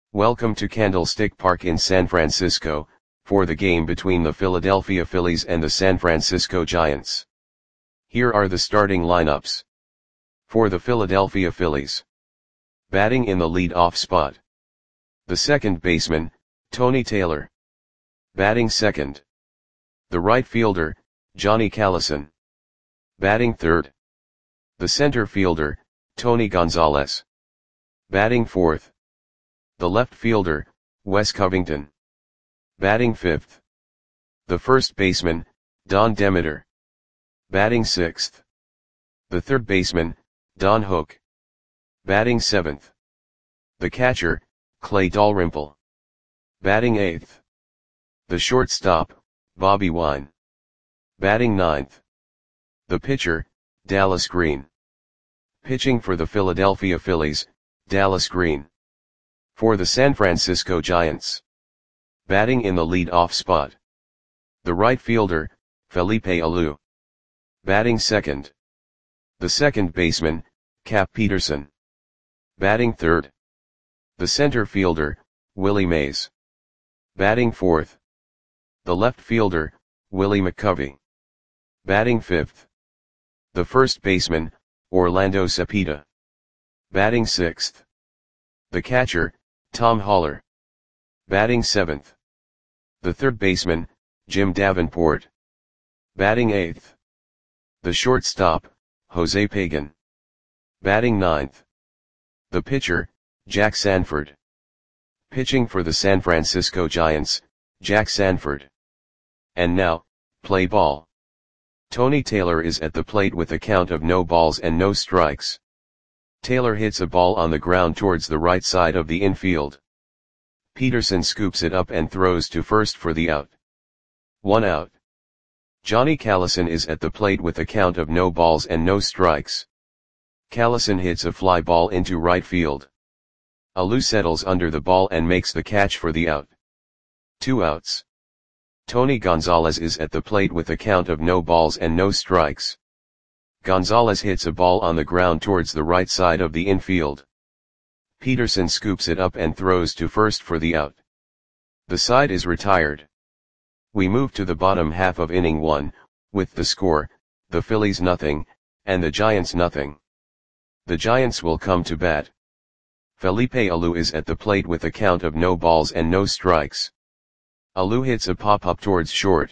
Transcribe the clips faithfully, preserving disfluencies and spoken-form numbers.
Welcome to Candlestick Park in San Francisco, for the game between the Philadelphia Phillies and the San Francisco Giants. Here are the starting lineups. For the Philadelphia Phillies. Batting in the lead-off spot. The second baseman, Tony Taylor. Batting second. The right fielder, Johnny Callison. Batting third. The center fielder, Tony Gonzalez. Batting fourth. The left fielder, Wes Covington. Batting fifth. The first baseman, Don Demeter. Batting sixth. The third baseman, Don Hook. Batting seventh. The catcher, Clay Dalrymple. Batting eighth. The shortstop, Bobby Wine. Batting ninth. The pitcher, Dallas Green. Pitching for the Philadelphia Phillies, Dallas Green. For the San Francisco Giants. Batting in the lead-off spot. The right fielder, Felipe Alou. Batting second. The second baseman, Cap Peterson. Batting third. The center fielder, Willie Mays. Batting fourth. The left fielder, Willie McCovey. Batting fifth. The first baseman, Orlando Cepeda. Batting sixth. The catcher, Tom Haller. Batting seventh. The third baseman, Jim Davenport. Batting eighth. The shortstop, Jose Pagan. Batting ninth. The pitcher, Jack Sanford. Pitching for the San Francisco Giants, Jack Sanford. And now, play ball. Tony Taylor is at the plate with a count of no balls and no strikes. Taylor hits a ball on the ground towards the right side of the infield. Peterson scoops it up and throws to first for the out. One out. Johnny Callison is at the plate with a count of no balls and no strikes. Callison hits a fly ball into right field. Alou settles under the ball and makes the catch for the out. Two outs. Tony Gonzalez is at the plate with a count of no balls and no strikes. Gonzalez hits a ball on the ground towards the right side of the infield. Peterson scoops it up and throws to first for the out. The side is retired. We move to the bottom half of inning one, with the score, the Phillies nothing, and the Giants nothing. The Giants will come to bat. Felipe Alou is at the plate with a count of no balls and no strikes. Alou hits a pop-up towards short.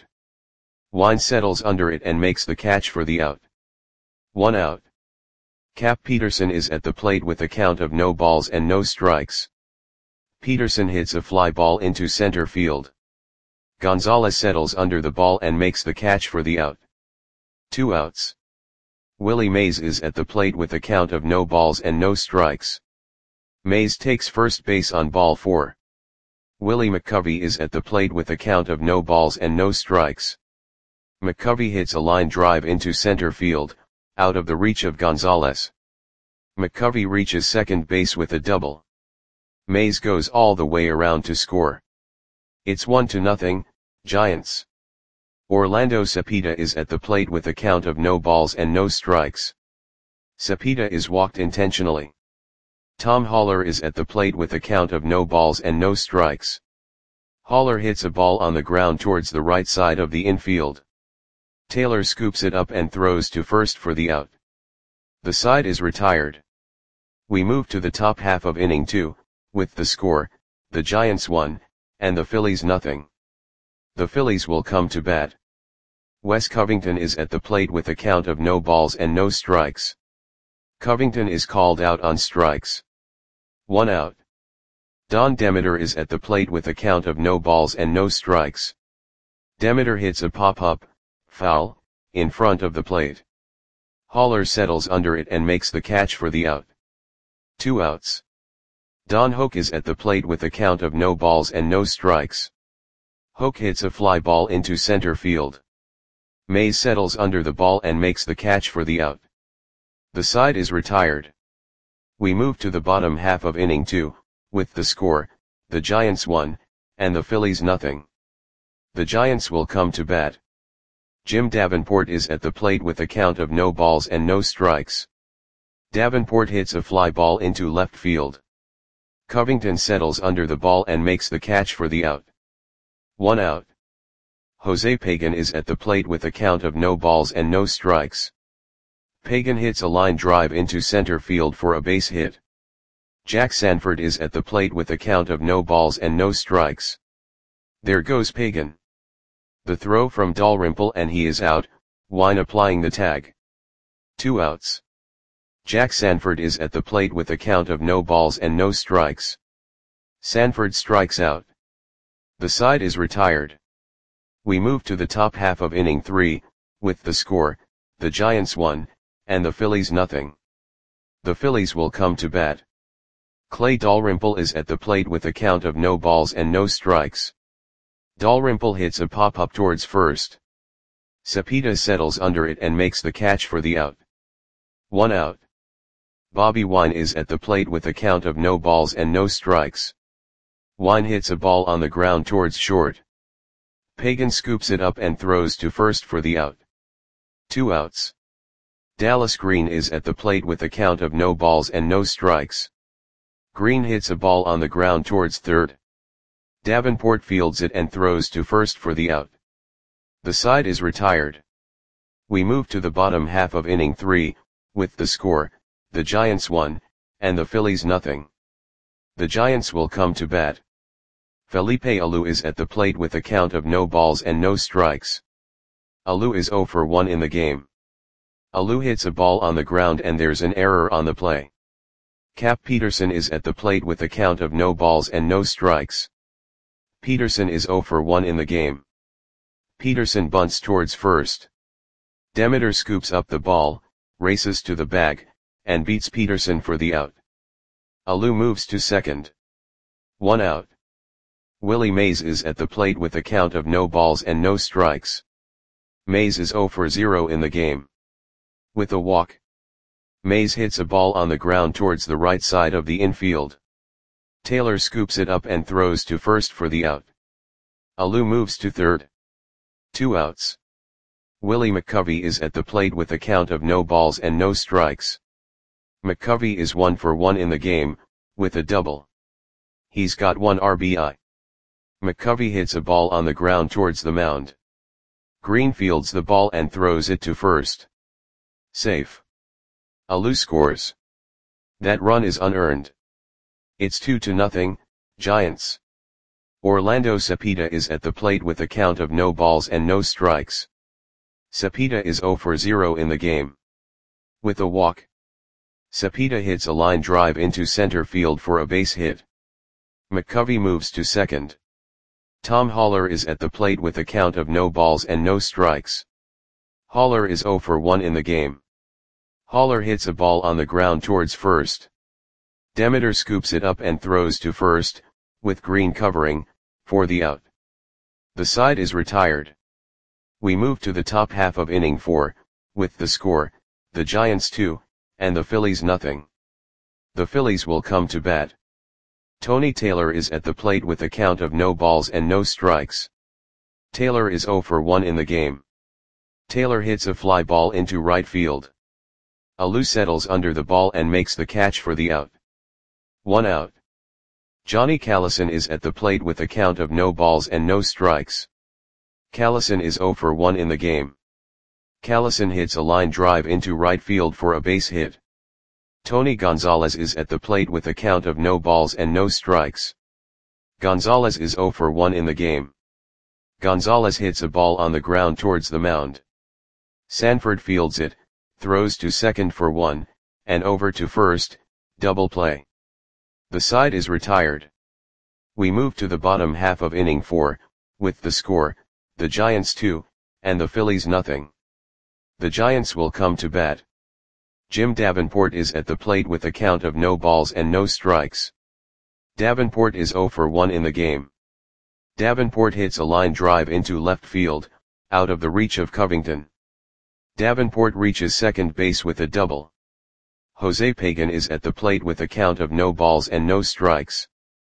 Wine settles under it and makes the catch for the out. One out. Cap Peterson is at the plate with a count of no balls and no strikes. Peterson hits a fly ball into center field. Gonzalez settles under the ball and makes the catch for the out. Two outs. Willie Mays is at the plate with a count of no balls and no strikes. Mays takes first base on ball four. Willie McCovey is at the plate with a count of no balls and no strikes. McCovey hits a line drive into center field, out of the reach of Gonzalez. McCovey reaches second base with a double. Mays goes all the way around to score. It's one to nothing, Giants. Orlando Cepeda is at the plate with a count of no balls and no strikes. Cepeda is walked intentionally. Tom Haller is at the plate with a count of no balls and no strikes. Haller hits a ball on the ground towards the right side of the infield. Taylor scoops it up and throws to first for the out. The side is retired. We move to the top half of inning two, with the score, the Giants one, and the Phillies nothing. The Phillies will come to bat. Wes Covington is at the plate with a count of no balls and no strikes. Covington is called out on strikes. One out. Don Demeter is at the plate with a count of no balls and no strikes. Demeter hits a pop-up, foul, in front of the plate. Haller settles under it and makes the catch for the out. Two outs. Don Hook is at the plate with a count of no balls and no strikes. Hook hits a fly ball into center field. Mays settles under the ball and makes the catch for the out. The side is retired. We move to the bottom half of inning two, with the score, the Giants one, and the Phillies nothing. The Giants will come to bat. Jim Davenport is at the plate with a count of no balls and no strikes. Davenport hits a fly ball into left field. Covington settles under the ball and makes the catch for the out. One out. Jose Pagan is at the plate with a count of no balls and no strikes. Pagan hits a line drive into center field for a base hit. Jack Sanford is at the plate with a count of no balls and no strikes. There goes Pagan. The throw from Dalrymple and he is out, Wine applying the tag. Two outs. Jack Sanford is at the plate with a count of no balls and no strikes. Sanford strikes out. The side is retired. We move to the top half of inning three, with the score, the Giants one, and the Phillies nothing. The Phillies will come to bat. Clay Dalrymple is at the plate with a count of no balls and no strikes. Dalrymple hits a pop-up towards first. Cepeda settles under it and makes the catch for the out. One out. Bobby Wine is at the plate with a count of no balls and no strikes. Wine hits a ball on the ground towards short. Pagan scoops it up and throws to first for the out. Two outs. Dallas Green is at the plate with a count of no balls and no strikes. Green hits a ball on the ground towards third. Davenport fields it and throws to first for the out. The side is retired. We move to the bottom half of inning three, with the score, the Giants one, and the Phillies nothing. The Giants will come to bat. Felipe Alou is at the plate with a count of no balls and no strikes. Alou is zero for one in the game. Alou hits a ball on the ground and there's an error on the play. Cap Peterson is at the plate with a count of no balls and no strikes. Peterson is zero for one in the game. Peterson bunts towards first. Demeter scoops up the ball, races to the bag, and beats Peterson for the out. Alou moves to second. One out. Willie Mays is at the plate with a count of no balls and no strikes. Mays is zero for zero in the game. With a walk. Mays hits a ball on the ground towards the right side of the infield. Taylor scoops it up and throws to first for the out. Alou moves to third. Two outs. Willie McCovey is at the plate with a count of no balls and no strikes. McCovey is one for one in the game, with a double. He's got one R B I. McCovey hits a ball on the ground towards the mound. Green fields the ball and throws it to first. Safe. Alou scores. That run is unearned. It's two to nothing, Giants. Orlando Cepeda is at the plate with a count of no balls and no strikes. Cepeda is zero for zero in the game. With a walk. Cepeda hits a line drive into center field for a base hit. McCovey moves to second. Tom Haller is at the plate with a count of no balls and no strikes. Haller is zero for one in the game. Haller hits a ball on the ground towards first. Demeter scoops it up and throws to first, with Green covering, for the out. The side is retired. We move to the top half of inning four, with the score, the Giants two, and the Phillies nothing. The Phillies will come to bat. Tony Taylor is at the plate with a count of no balls and no strikes. Taylor is zero for one in the game. Taylor hits a fly ball into right field. Alou settles under the ball and makes the catch for the out. One out. Johnny Callison is at the plate with a count of no balls and no strikes. Callison is zero for one in the game. Callison hits a line drive into right field for a base hit. Tony Gonzalez is at the plate with a count of no balls and no strikes. Gonzalez is zero for one in the game. Gonzalez hits a ball on the ground towards the mound. Sanford fields it, throws to second for one, and over to first, double play. The side is retired. We move to the bottom half of inning four, with the score, the Giants two, and the Phillies nothing. The Giants will come to bat. Jim Davenport is at the plate with a count of no balls and no strikes. Davenport is zero for one in the game. Davenport hits a line drive into left field, out of the reach of Covington. Davenport reaches second base with a double. Jose Pagan is at the plate with a count of no balls and no strikes.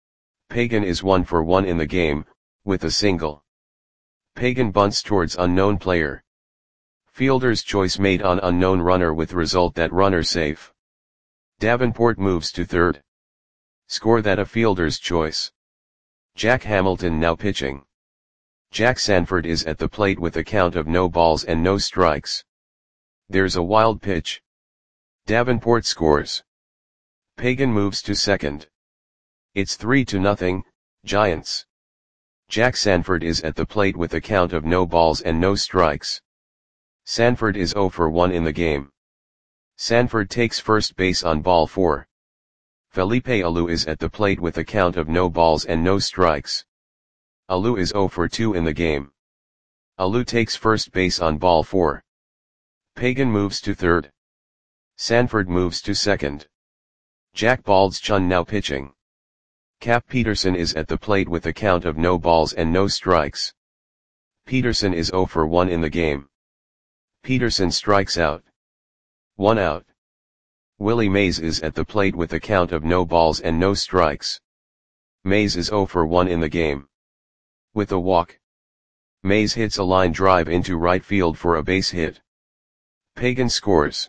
Pagan is one for one in the game, with a single. Pagan bunts towards unknown player. Fielder's choice made on unknown runner with result that runner safe. Davenport moves to third. Score that a fielder's choice. Jack Hamilton now pitching. Jack Sanford is at the plate with a count of no balls and no strikes. There's a wild pitch. Davenport scores. Pagan moves to second. It's three to nothing, Giants. Jack Sanford is at the plate with a count of no balls and no strikes. Sanford is zero for one in the game. Sanford takes first base on ball four. Felipe Alou is at the plate with a count of no balls and no strikes. Alou is zero for two in the game. Alou takes first base on ball four. Pagan moves to third. Sanford moves to second. Jack Baldschun now pitching. Cap Peterson is at the plate with a count of no balls and no strikes. Peterson is zero for one in the game. Peterson strikes out. One out. Willie Mays is at the plate with a count of no balls and no strikes. Mays is zero for one in the game. With a walk. Mays hits a line drive into right field for a base hit. Pagan scores.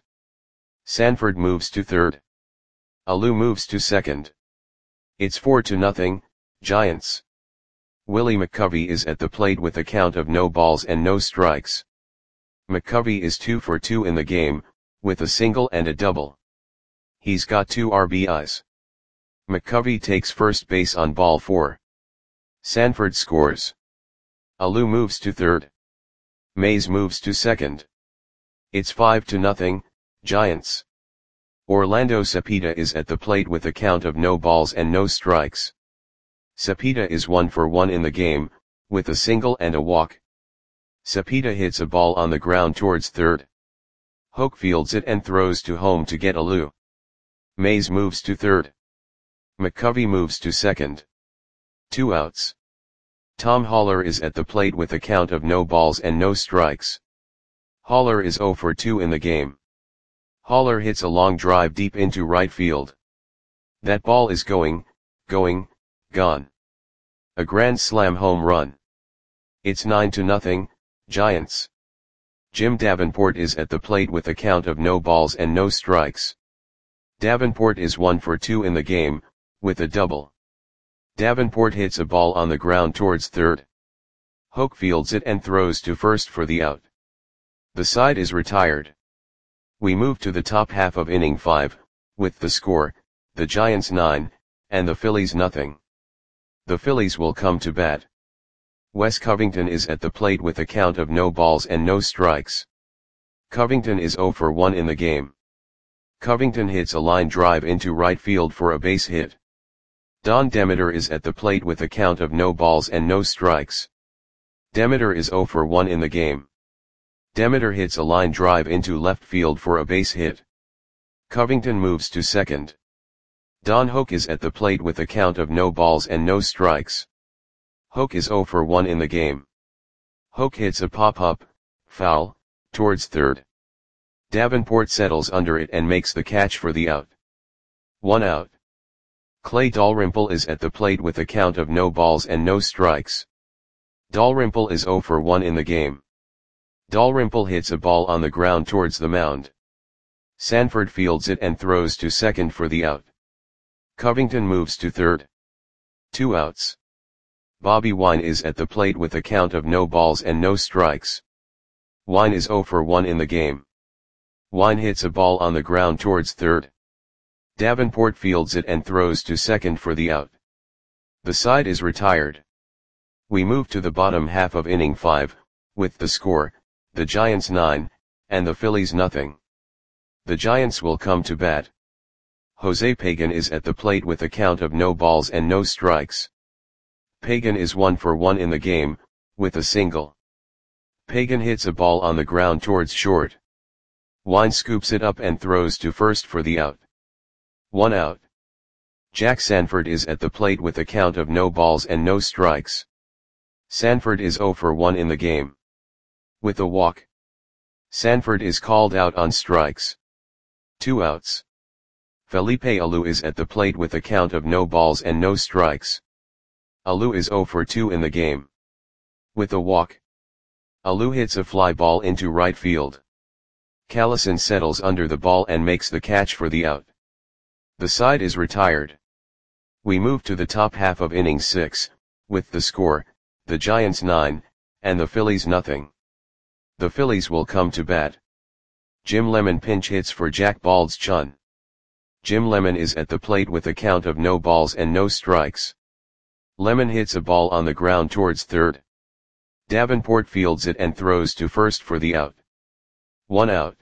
Sanford moves to third. Alou moves to second. It's four to nothing, Giants. Willie McCovey is at the plate with a count of no balls and no strikes. McCovey is two for two in the game, with a single and a double. He's got two R B Is. McCovey takes first base on ball four. Sanford scores. Alou moves to third. Mays moves to second. It's five to nothing, Giants. Orlando Cepeda is at the plate with a count of no balls and no strikes. Cepeda is one for one in the game, with a single and a walk. Cepeda hits a ball on the ground towards third. Hoke fields it and throws to home to get Alou. Mays moves to third. McCovey moves to second. Two outs. Tom Haller is at the plate with a count of no balls and no strikes. Haller is zero for two in the game. Haller hits a long drive deep into right field. That ball is going, going, gone. A grand slam home run. It's nine to nothing, Giants. Jim Davenport is at the plate with a count of no balls and no strikes. Davenport is one for two in the game, with a double. Davenport hits a ball on the ground towards third. Hoke fields it and throws to first for the out. The side is retired. We move to the top half of inning five, with the score, the Giants nine, and the Phillies nothing. The Phillies will come to bat. Wes Covington is at the plate with a count of no balls and no strikes. Covington is zero for one in the game. Covington hits a line drive into right field for a base hit. Don Demeter is at the plate with a count of no balls and no strikes. Demeter is zero for one in the game. Demeter hits a line drive into left field for a base hit. Covington moves to second. Don Hoke is at the plate with a count of no balls and no strikes. Hoke is zero for one in the game. Hoke hits a pop-up, foul, towards third. Davenport settles under it and makes the catch for the out. One out. Clay Dalrymple is at the plate with a count of no balls and no strikes. Dalrymple is zero for one in the game. Dalrymple hits a ball on the ground towards the mound. Sanford fields it and throws to second for the out. Covington moves to third. Two outs. Bobby Wine is at the plate with a count of no balls and no strikes. Wine is zero for one in the game. Wine hits a ball on the ground towards third. Davenport fields it and throws to second for the out. The side is retired. We move to the bottom half of inning five, with the score, the Giants nine, and the Phillies nothing. The Giants will come to bat. Jose Pagan is at the plate with a count of no balls and no strikes. Pagan is one for one in the game, with a single. Pagan hits a ball on the ground towards short. Wine scoops it up and throws to first for the out. One out. Jack Sanford is at the plate with a count of no balls and no strikes. Sanford is zero for one in the game. With a walk. Sanford is called out on strikes. Two outs. Felipe Alou is at the plate with a count of no balls and no strikes. Alou is zero for two in the game. With a walk. Alou hits a fly ball into right field. Callison settles under the ball and makes the catch for the out. The side is retired. We move to the top half of inning six, with the score, the Giants nine, and the Phillies nothing. The Phillies will come to bat. Jim Lemon pinch hits for Jack Bald's Chun. Jim Lemon is at the plate with a count of no balls and no strikes. Lemon hits a ball on the ground towards third. Davenport fields it and throws to first for the out. One out.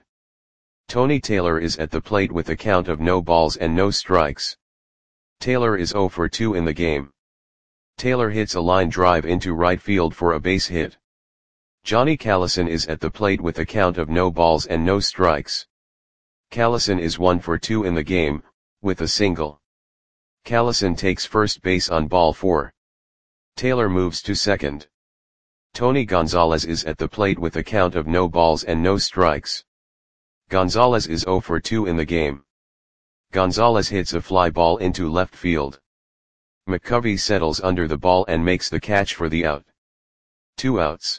Tony Taylor is at the plate with a count of no balls and no strikes. Taylor is oh for two in the game. Taylor hits a line drive into right field for a base hit. Johnny Callison is at the plate with a count of no balls and no strikes. Callison is one for two in the game, with a single. Callison takes first base on ball four. Taylor moves to second. Tony Gonzalez is at the plate with a count of no balls and no strikes. Gonzalez is oh for two in the game. Gonzalez hits a fly ball into left field. McCovey settles under the ball and makes the catch for the out. Two outs.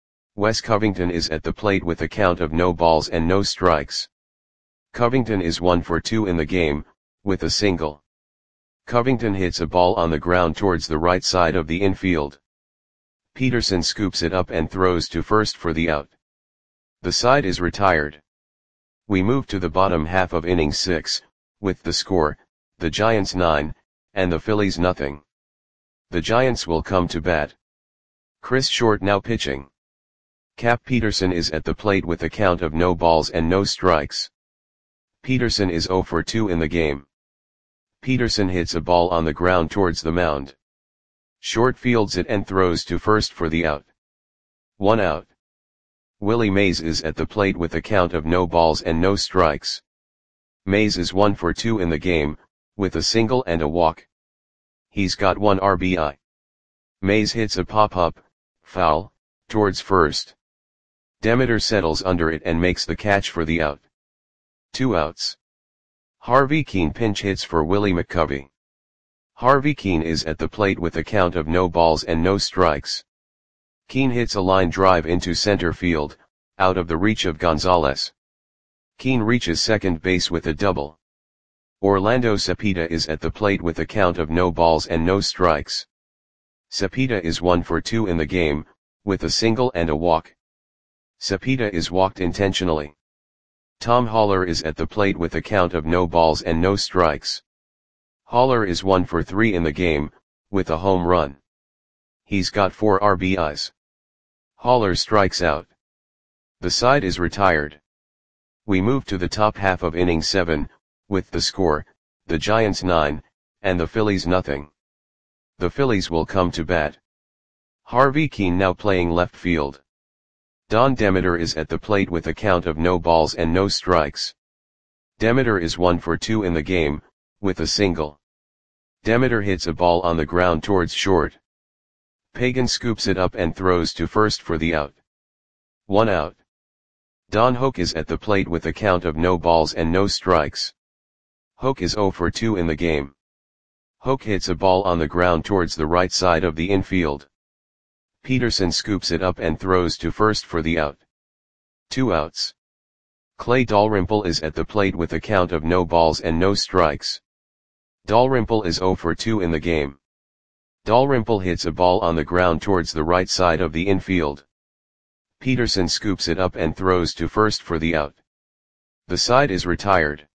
Wes Covington is at the plate with a count of no balls and no strikes. Covington is one for two in the game, with a single. Covington hits a ball on the ground towards the right side of the infield. Peterson scoops it up and throws to first for the out. The side is retired. We move to the bottom half of inning six, with the score, the Giants nine, and the Phillies nothing. The Giants will come to bat. Chris Short now pitching. Cap Peterson is at the plate with a count of no balls and no strikes. Peterson is oh for two in the game. Peterson hits a ball on the ground towards the mound. Short fields it and throws to first for the out. One out. Willie Mays is at the plate with a count of no balls and no strikes. Mays is one for two in the game, with a single and a walk. He's got one R B I. Mays hits a pop-up, foul, towards first. Demeter settles under it and makes the catch for the out. Two outs. Harvey Keene pinch hits for Willie McCovey. Harvey Keene is at the plate with a count of no balls and no strikes. Keene hits a line drive into center field, out of the reach of Gonzalez. Keene reaches second base with a double. Orlando Cepeda is at the plate with a count of no balls and no strikes. Cepeda is one for two in the game, with a single and a walk. Cepeda is walked intentionally. Tom Haller is at the plate with a count of no balls and no strikes. Haller is one for three in the game, with a home run. He's got four R B Is. Haller strikes out. The side is retired. We move to the top half of inning seven, with the score, the Giants nine, and the Phillies nothing. The Phillies will come to bat. Harvey Keene now playing left field. Don Demeter is at the plate with a count of no balls and no strikes. Demeter is one for two in the game, with a single. Demeter hits a ball on the ground towards short. Pagan scoops it up and throws to first for the out. One out. Don Hoke is at the plate with a count of no balls and no strikes. Hoke is oh for two in the game. Hoke hits a ball on the ground towards the right side of the infield. Peterson scoops it up and throws to first for the out. Two outs. Clay Dalrymple is at the plate with a count of no balls and no strikes. Dalrymple is oh for two in the game. Dalrymple hits a ball on the ground towards the right side of the infield. Peterson scoops it up and throws to first for the out. The side is retired.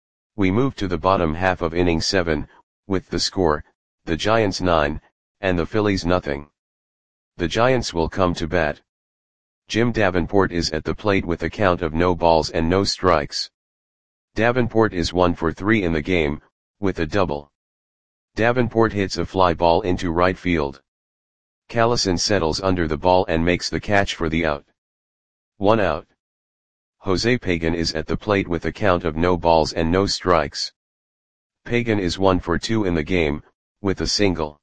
We move to the bottom half of inning seven, with the score, the Giants nine, and the Phillies nothing. The Giants will come to bat. Jim Davenport is at the plate with a count of no balls and no strikes. Davenport is one for three in the game, with a double. Davenport hits a fly ball into right field. Callison settles under the ball and makes the catch for the out. One out. Jose Pagan is at the plate with a count of no balls and no strikes. Pagan is one for two in the game, with a single.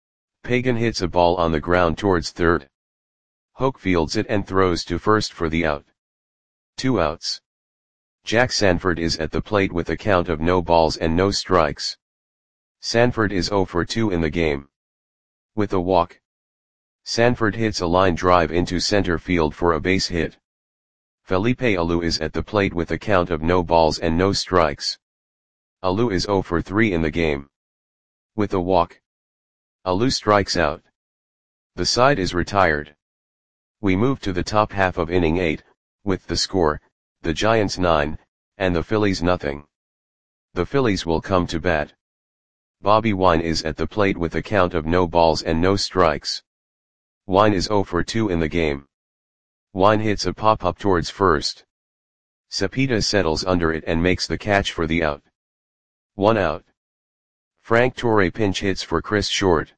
Pagan hits a ball on the ground towards third. Hoke fields it and throws to first for the out. Two outs. Jack Sanford is at the plate with a count of no balls and no strikes. Sanford is oh for two in the game. With a walk. Sanford hits a line drive into center field for a base hit. Felipe Alou is at the plate with a count of no balls and no strikes. Alou is oh for three in the game. With a walk. Alou strikes out. The side is retired. We move to the top half of inning eight, with the score, the Giants nine, and the Phillies nothing. The Phillies will come to bat. Bobby Wine is at the plate with a count of no balls and no strikes. Wine is oh for two in the game. Wine hits a pop-up towards first. Cepeda settles under it and makes the catch for the out. One out. Frank Torre pinch hits for Chris Short.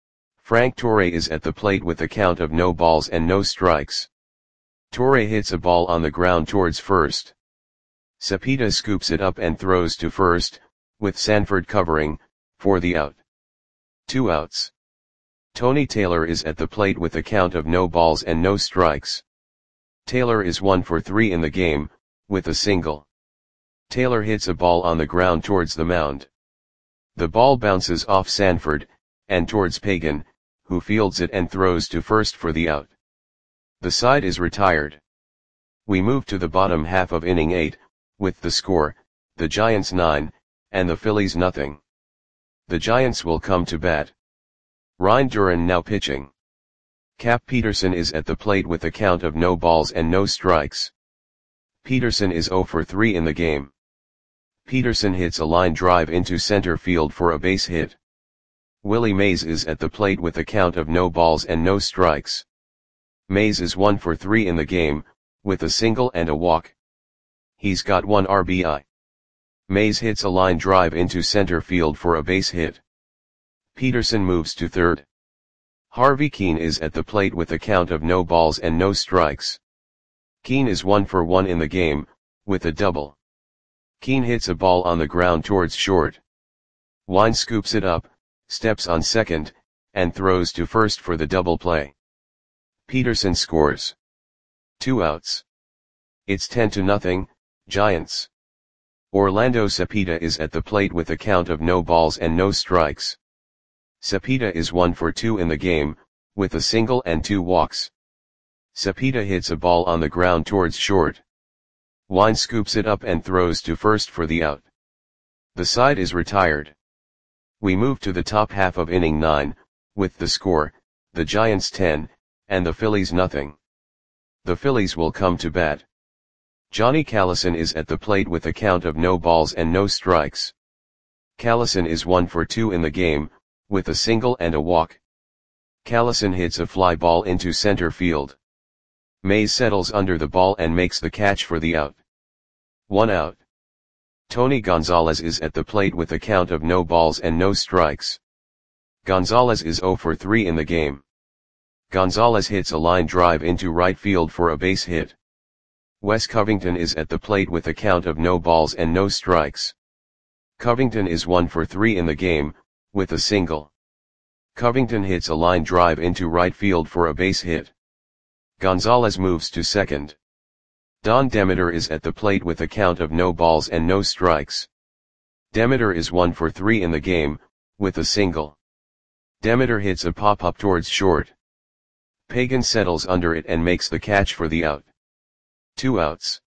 Frank Torre is at the plate with a count of no balls and no strikes. Torre hits a ball on the ground towards first. Cepeda scoops it up and throws to first, with Sanford covering, for the out. Two outs. Tony Taylor is at the plate with a count of no balls and no strikes. Taylor is one for three in the game, with a single. Taylor hits a ball on the ground towards the mound. The ball bounces off Sanford, and towards Pagan, who fields it and throws to first for the out. The side is retired. We move to the bottom half of inning eight, with the score, the Giants nine, and the Phillies nothing. The Giants will come to bat. Ryan Duran now pitching. Cap Peterson is at the plate with a count of no balls and no strikes. Peterson is oh for three in the game. Peterson hits a line drive into center field for a base hit. Willie Mays is at the plate with a count of no balls and no strikes. Mays is one for three in the game, with a single and a walk. He's got one R B I. Mays hits a line drive into center field for a base hit. Peterson moves to third. Harvey Keene is at the plate with a count of no balls and no strikes. Keene is one for one in the game, with a double. Keene hits a ball on the ground towards short. Wine scoops it up, steps on second, and throws to first for the double play. Peterson scores. Two outs. It's ten to nothing, Giants. Orlando Cepeda is at the plate with a count of no balls and no strikes. Cepeda is one for two in the game, with a single and two walks. Cepeda hits a ball on the ground towards short. Wine scoops it up and throws to first for the out. The side is retired. We move to the top half of inning nine, with the score, the Giants ten, and the Phillies nothing. The Phillies will come to bat. Johnny Callison is at the plate with a count of no balls and no strikes. Callison is one for two in the game, with a single and a walk. Callison hits a fly ball into center field. Mays settles under the ball and makes the catch for the out. One out. Tony Gonzalez is at the plate with a count of no balls and no strikes. Gonzalez is oh for three in the game. Gonzalez hits a line drive into right field for a base hit. Wes Covington is at the plate with a count of no balls and no strikes. Covington is one for three in the game, with a single. Covington hits a line drive into right field for a base hit. Gonzalez moves to second. Don Demeter is at the plate with a count of no balls and no strikes. Demeter is one for three in the game, with a single. Demeter hits a pop-up towards short. Pagan settles under it and makes the catch for the out. Two outs.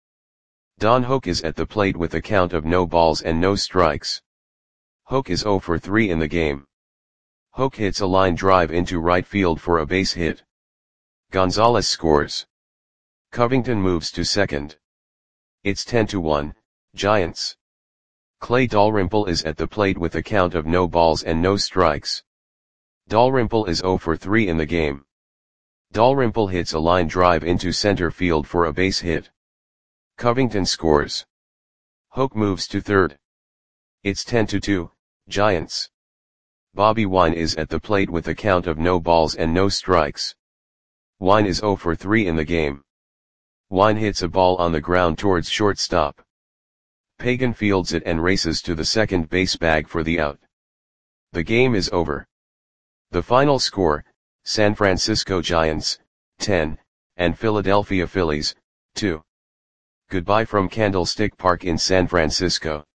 Don Hoke is at the plate with a count of no balls and no strikes. Hoke is oh for three in the game. Hoke hits a line drive into right field for a base hit. Gonzalez scores. Covington moves to second. It's ten to one, Giants. Clay Dalrymple is at the plate with a count of no balls and no strikes. Dalrymple is oh for three in the game. Dalrymple hits a line drive into center field for a base hit. Covington scores. Hoke moves to third. It's ten to two, Giants. Bobby Wine is at the plate with a count of no balls and no strikes. Wine is oh for three in the game. Wine hits a ball on the ground towards shortstop. Pagan fields it and races to the second base bag for the out. The game is over. The final score, San Francisco Giants, ten, and Philadelphia Phillies, two. Goodbye from Candlestick Park in San Francisco.